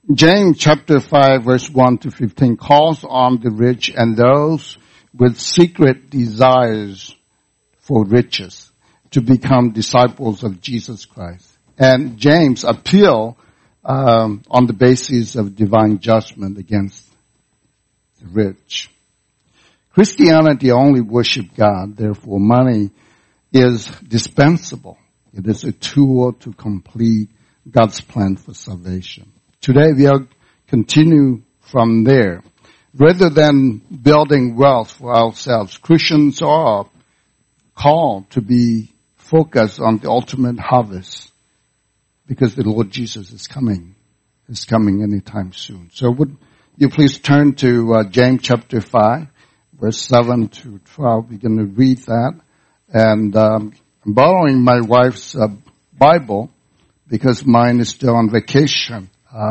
James chapter 5 verse 1 to 15 calls on the rich and those with secret desires for riches to become disciples of Jesus Christ. And James appeal on the basis of divine judgment against the rich. Christianity only worship God, therefore money is dispensable. It is a tool to complete God's plan for salvation. Today we are continue from there. Rather than building wealth for ourselves, Christians are called to be focused on the ultimate harvest because the Lord Jesus is coming anytime soon. So would you please turn to James chapter 5, verse 7 to 12. We're going to read that. And I'm borrowing my wife's Bible because mine is still on vacation.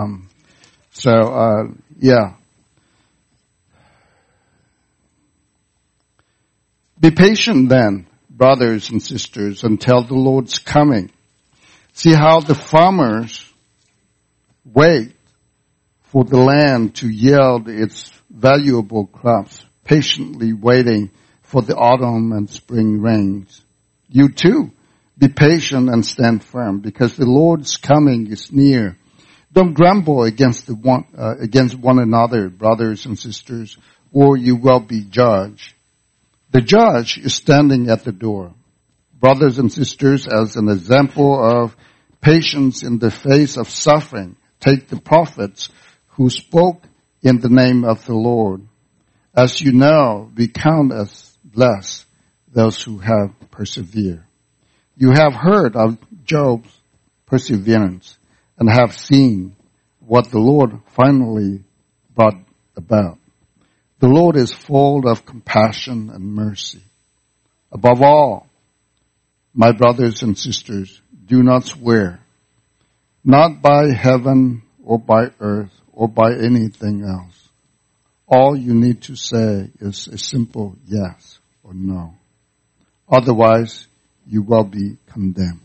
Be patient then, brothers and sisters, until the Lord's coming. See how the farmers wait for the land to yield its valuable crops, patiently waiting for the autumn and spring rains. You too, be patient and stand firm, because the Lord's coming is near. Don't grumble against one another, brothers and sisters, or you will be judged. The judge is standing at the door. Brothers and sisters, as an example of patience in the face of suffering, take the prophets who spoke in the name of the Lord. As you know, we count as blessed those who have persevered. You have heard of Job's perseverance and have seen what the Lord finally brought about. The Lord is full of compassion and mercy. Above all, my brothers and sisters, do not swear, not by heaven or by earth or by anything else. All you need to say is a simple yes or no. Otherwise, you will be condemned.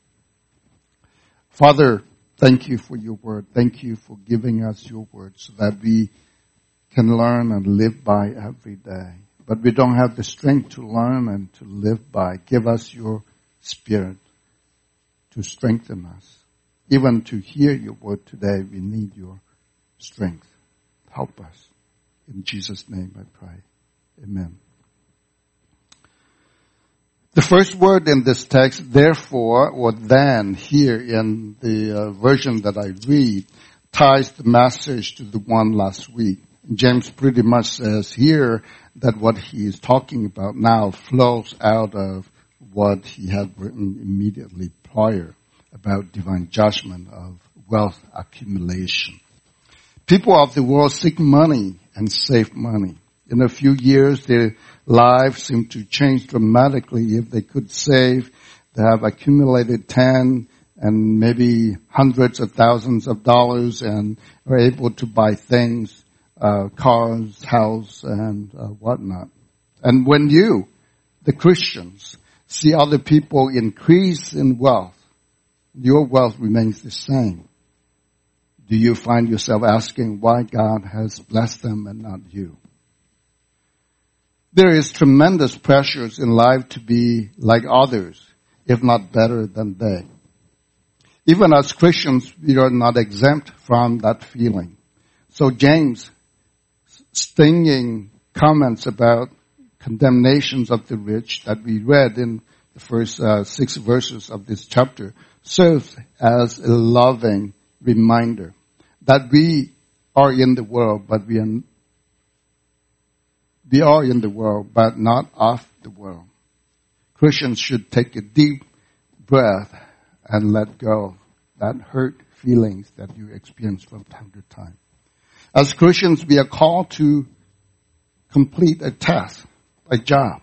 Father, thank you for your word. Thank you for giving us your word so that we can learn and live by every day. But we don't have the strength to learn and to live by. Give us your spirit to strengthen us. Even to hear your word today, we need your strength. Help us. In Jesus' name I pray. Amen. The first word in this text, therefore, or then, here in the version that I read, ties the message to the one last week. James pretty much says here that what he is talking about now flows out of what he had written immediately prior about divine judgment of wealth accumulation. People of the world seek money and save money. In a few years, their lives seem to change dramatically. If they could save, they have accumulated 10 and maybe hundreds of thousands of dollars and are able to buy things, cars, house, and whatnot. And when you, the Christians, see other people increase in wealth, your wealth remains the same. Do you find yourself asking why God has blessed them and not you? There is tremendous pressures in life to be like others, if not better than they. Even as Christians, we are not exempt from that feeling. So James' stinging comments about condemnations of the rich that we read in the first 6 verses of this chapter serves as a loving reminder that we are in the world, but we are in the world, but not of the world. Christians should take a deep breath and let go of that hurt feelings that you experience from time to time. As Christians, we are called to complete a task, a job.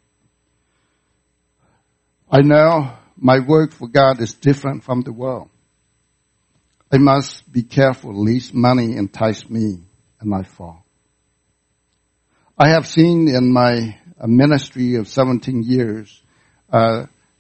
I know my work for God is different from the world. I must be careful lest money entice me and I fall. I have seen in my ministry of 17 years,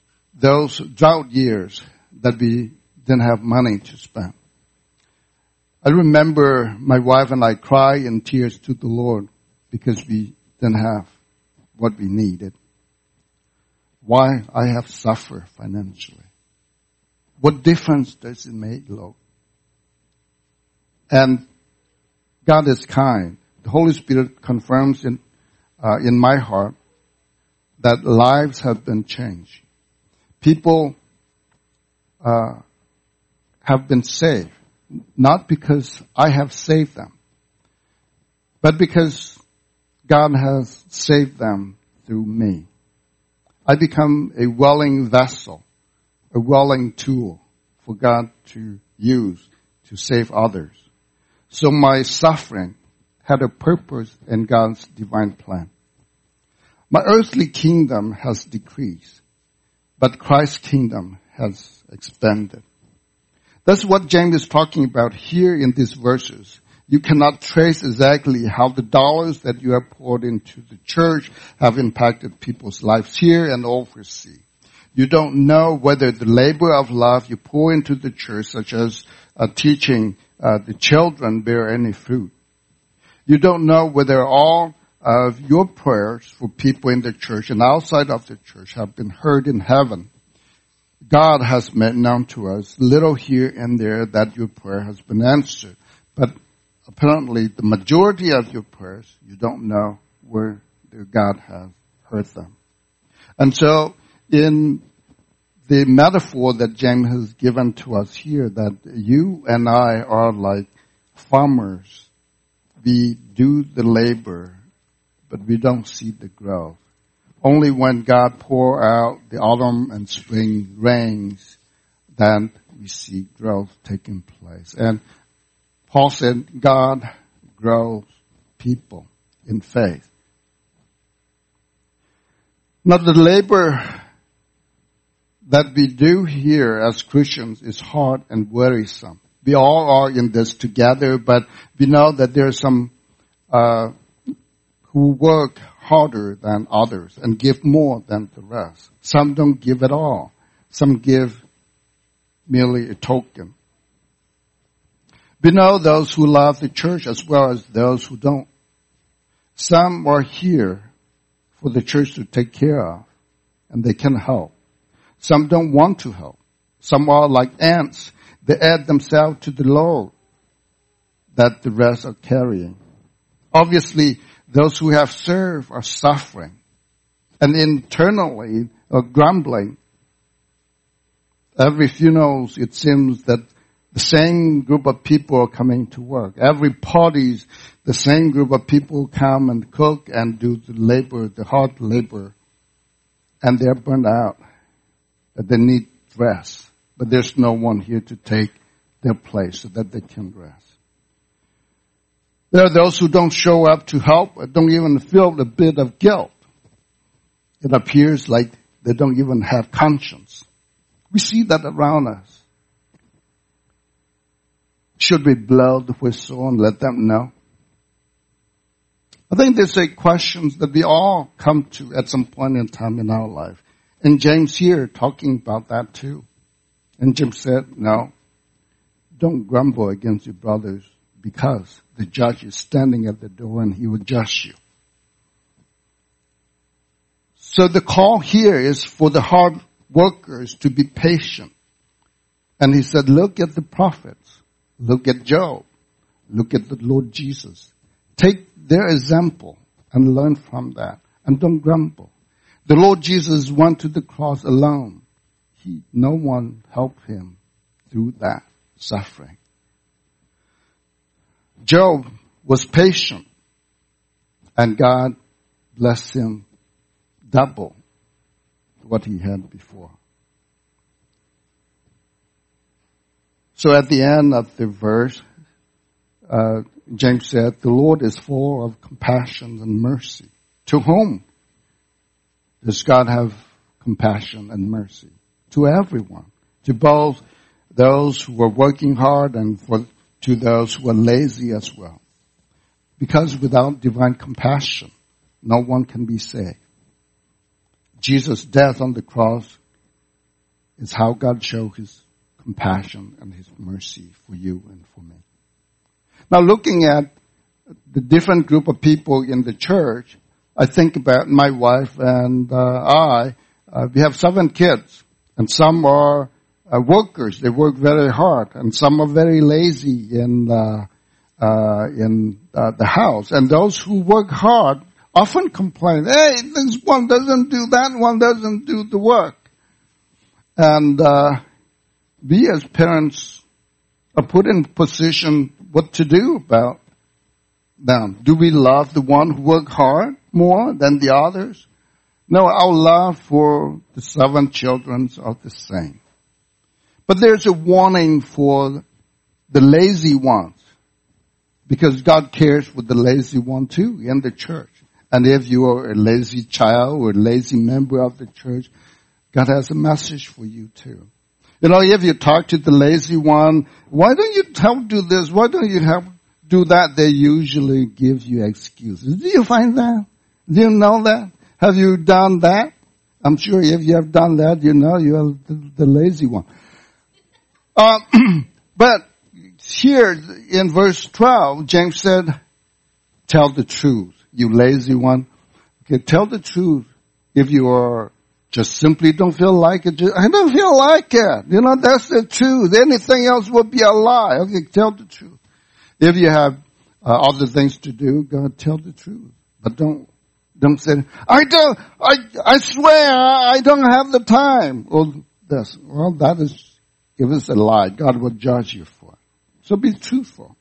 those drought years that we didn't have money to spend. I remember my wife and I cry in tears to the Lord because we didn't have what we needed. Why I have suffered financially. What difference does it make, Lord? And God is kind. The Holy Spirit confirms in my heart that lives have been changed. People have been saved, not because I have saved them, but because God has saved them through me. I become a willing vessel, a willing tool for God to use to save others. So my suffering had a purpose in God's divine plan. My earthly kingdom has decreased, but Christ's kingdom has expanded. That's what James is talking about here in these verses. You cannot trace exactly how the dollars that you have poured into the church have impacted people's lives here and overseas. You don't know whether the labor of love you pour into the church, such as teaching the children, bear any fruit. You don't know whether all of your prayers for people in the church and outside of the church have been heard in heaven. God has made known to us little here and there that your prayer has been answered. But apparently the majority of your prayers, you don't know where God has heard them. And so in the metaphor that James has given to us here, that you and I are like farmers. We do the labor, but we don't see the growth. Only when God pour out the autumn and spring rains, then we see growth taking place. And Paul said, God grows people in faith. Now the labor that we do here as Christians is hard and wearisome. We all are in this together, but we know that there are some who work harder than others and give more than the rest. Some don't give at all. Some give merely a token. We know those who love the church as well as those who don't. Some are here for the church to take care of, and they can help. Some don't want to help. Some are like ants. They add themselves to the load that the rest are carrying. Obviously, those who have served are suffering and internally are grumbling. Every funeral, it seems that the same group of people are coming to work. Every party, the same group of people come and cook and do the labor, the hard labor, and they're burned out. That they need rest, but there's no one here to take their place so that they can rest. There are those who don't show up to help or don't even feel a bit of guilt. It appears like they don't even have conscience. We see that around us. Should we blow the whistle and let them know? I think there's a questions that we all come to at some point in time in our life. And James here talking about that too. And James said, no, don't grumble against your brothers because the judge is standing at the door and he will judge you. So the call here is for the hard workers to be patient. And he said, look at the prophets. Look at Job. Look at the Lord Jesus. Take their example and learn from that. And don't grumble. The Lord Jesus went to the cross alone. No one helped him through that suffering. Job was patient, and God blessed him double what he had before. So at the end of the verse, James said, the Lord is full of compassion and mercy. To whom does God have compassion and mercy? To everyone. To both those who are working hard and to those who are lazy as well. Because without divine compassion, no one can be saved. Jesus' death on the cross is how God showed his compassion and his mercy for you and for me. Now looking at the different group of people in the church, I think about my wife and we have 7 kids, and some are workers. They work very hard, and some are very lazy in the house. And those who work hard often complain, hey, this one doesn't do that, one doesn't do the work. And we as parents are put in position what to do about them. Do we love the one who work hard more than the others? No, our love for the 7 children are the same. But there's a warning for the lazy ones, because God cares for the lazy one too in the church. And if you are a lazy child or a lazy member of the church, God has a message for you too. You know, if you talk to the lazy one, why don't you help do this? Why don't you help do that? They usually give you excuses. Do you find that? Do you know that? Have you done that? I'm sure if you have done that, you know you are the lazy one. But here in verse 12, James said, tell the truth, you lazy one. Okay, tell the truth. If you are just simply don't feel like it, I don't feel like it. You know, that's the truth. Anything else would be a lie. Okay, tell the truth. If you have other things to do, God, tell the truth. But don't say, I swear I don't have the time. Well, that is, if it's a lie, God will judge you for it. So be truthful.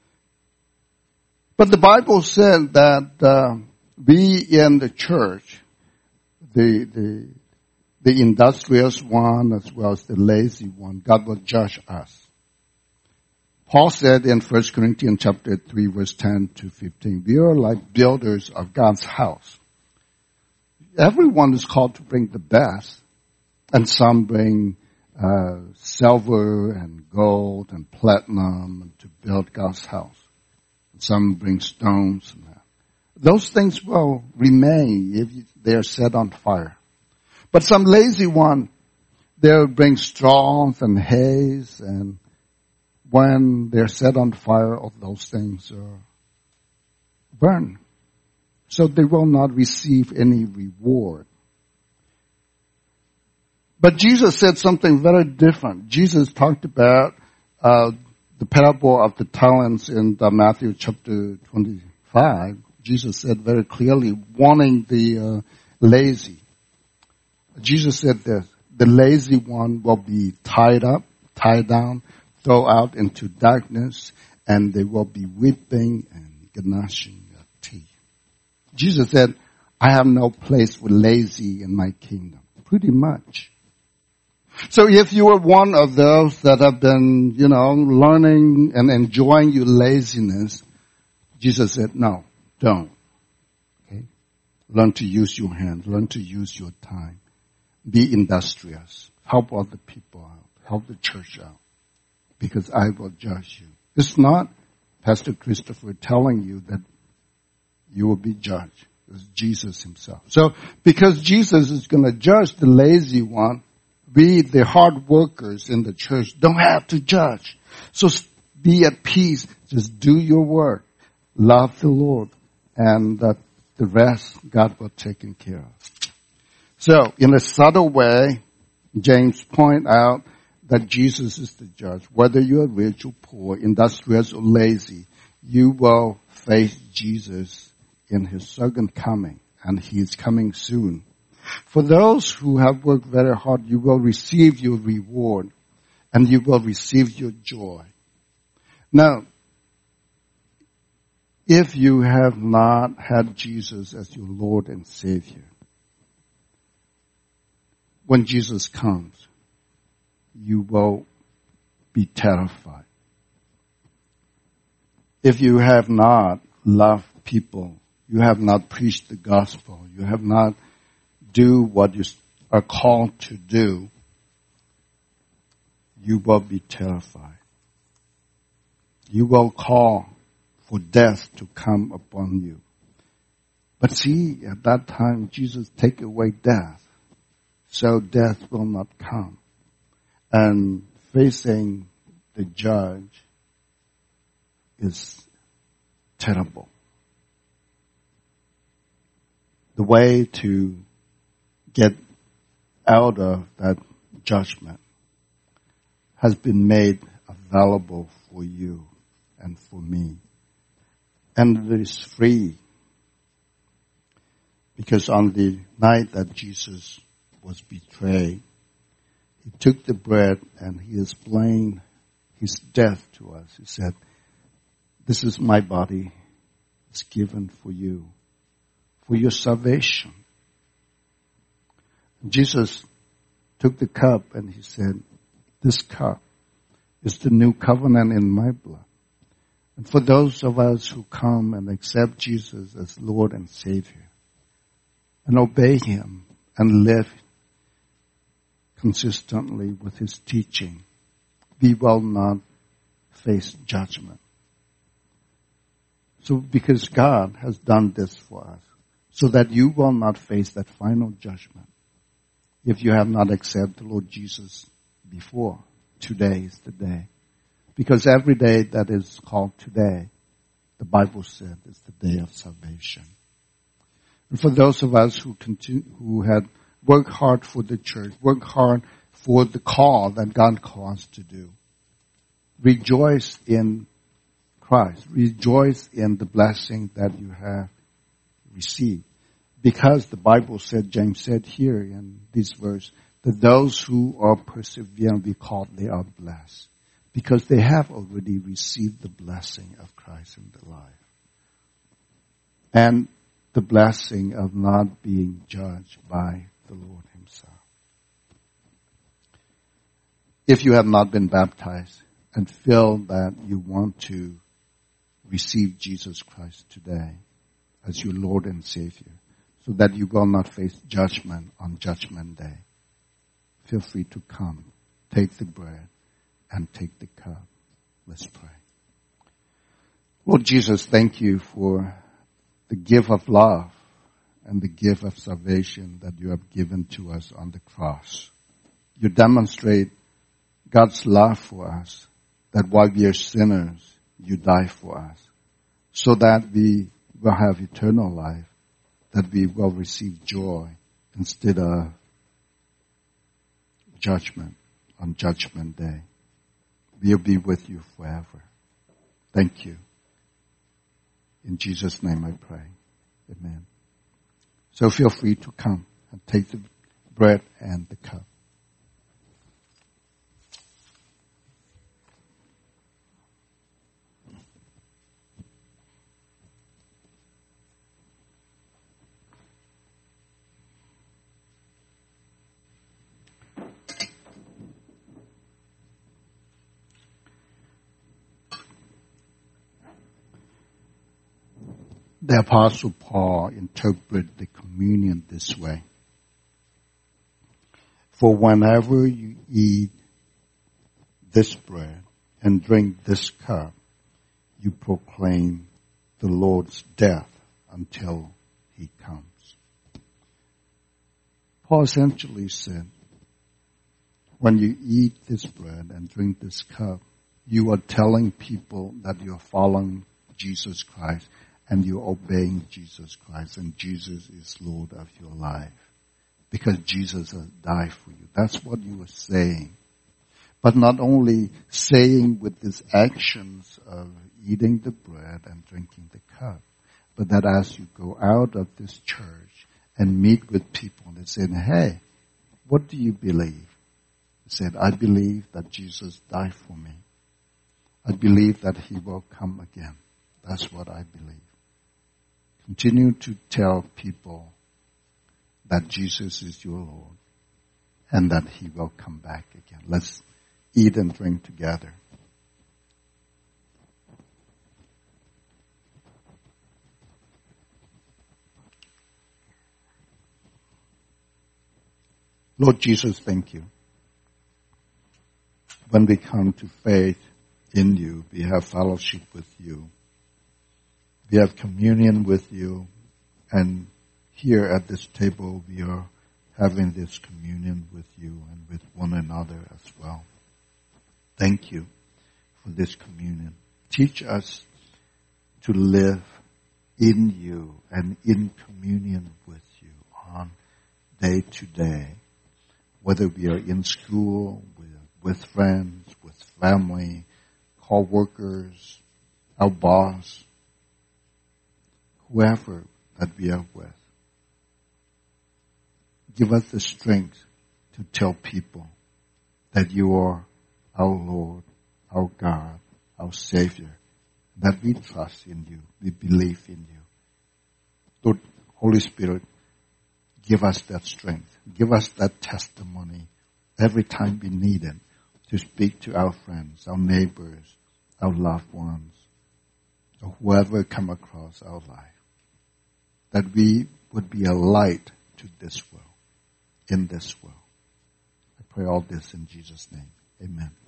But the Bible said that we in the church, the industrious one as well as the lazy one, God will judge us. Paul said in 1 Corinthians chapter 3 verse 10 to 15, we are like builders of God's house. Everyone is called to bring the best, and some bring silver and gold and platinum to build God's house. Some bring stones and that. Those things will remain if they are set on fire. But some lazy one, they'll bring straws and hay, and when they're set on fire, all those things burn. So they will not receive any reward. But Jesus said something very different. Jesus talked about the parable of the talents in Matthew chapter 25. Jesus said very clearly, warning the lazy. Jesus said this, the lazy one will be tied up, tied down, thrown out into darkness, and they will be weeping and gnashing of teeth. Jesus said, I have no place for lazy in my kingdom. Pretty much. So if you are one of those that have been, learning and enjoying your laziness, Jesus said, no, don't. Okay? Learn to use your hands. Learn to use your time. Be industrious. Help other people out. Help the church out. Because I will judge you. It's not Pastor Christopher telling you that you will be judged. It's Jesus himself. So because Jesus is going to judge the lazy one, we, the hard workers in the church, don't have to judge. So be at peace. Just do your work. Love the Lord. And the rest, God will take care of. So, in a subtle way, James point out that Jesus is the judge. Whether you are rich or poor, industrious or lazy, you will face Jesus in his second coming. And he is coming soon. For those who have worked very hard, you will receive your reward and you will receive your joy. Now, if you have not had Jesus as your Lord and Savior, when Jesus comes, you will be terrified. If you have not loved people, you have not preached the gospel, you have not do what you are called to do, you will be terrified. You will call for death to come upon you. But see, at that time, Jesus take away death, so death will not come. And facing the judge is terrible. The way to get out of that judgment has been made available for you and for me. And it is free. Because on the night that Jesus was betrayed, he took the bread and he explained his death to us. He said, "This is my body. It's given for you, for your salvation." Jesus took the cup and he said, "This cup is the new covenant in my blood." And for those of us who come and accept Jesus as Lord and Savior and obey Him and live consistently with His teaching, we will not face judgment. So because God has done this for us, so that you will not face that final judgment. If you have not accepted the Lord Jesus before, today is the day. Because every day that is called today, the Bible said, is the day of salvation. And for those of us who had worked hard for the church, worked hard for the call that God called us to do, rejoice in Christ. Rejoice in the blessing that you have received. Because the Bible said, James said here in this verse, that those who are persevering be called, they are blessed. Because they have already received the blessing of Christ in their life. And the blessing of not being judged by the Lord Himself. If you have not been baptized and feel that you want to receive Jesus Christ today as your Lord and Savior, so that you will not face judgment on Judgment Day, feel free to come, take the bread, and take the cup. Let's pray. Lord Jesus, thank you for the gift of love and the gift of salvation that you have given to us on the cross. You demonstrate God's love for us, that while we are sinners, you die for us, so that we will have eternal life, that we will receive joy instead of judgment on Judgment Day. We'll be with you forever. Thank you. In Jesus' name I pray. Amen. So feel free to come and take the bread and the cup. The Apostle Paul interpreted the communion this way. For whenever you eat this bread and drink this cup, you proclaim the Lord's death until He comes. Paul essentially said, when you eat this bread and drink this cup, you are telling people that you're following Jesus Christ and you're obeying Jesus Christ, and Jesus is Lord of your life. Because Jesus has died for you. That's what you are saying. But not only saying with these actions of eating the bread and drinking the cup, but that as you go out of this church and meet with people, they say, hey, what do you believe? He said, I believe that Jesus died for me. I believe that He will come again. That's what I believe. Continue to tell people that Jesus is your Lord and that He will come back again. Let's eat and drink together. Lord Jesus, thank you. When we come to faith in you, we have fellowship with you. We have communion with you, and here at this table we are having this communion with you and with one another as well. Thank you for this communion. Teach us to live in you and in communion with you on day to day, whether we are in school, with friends, with family, co-workers, our boss, whoever that we are with. Give us the strength to tell people that you are our Lord, our God, our Savior, that we trust in you, we believe in you. Lord, Holy Spirit, give us that strength. Give us that testimony every time we need it to speak to our friends, our neighbors, our loved ones, or whoever come across our life. That we would be a light to this world, in this world. I pray all this in Jesus' name. Amen.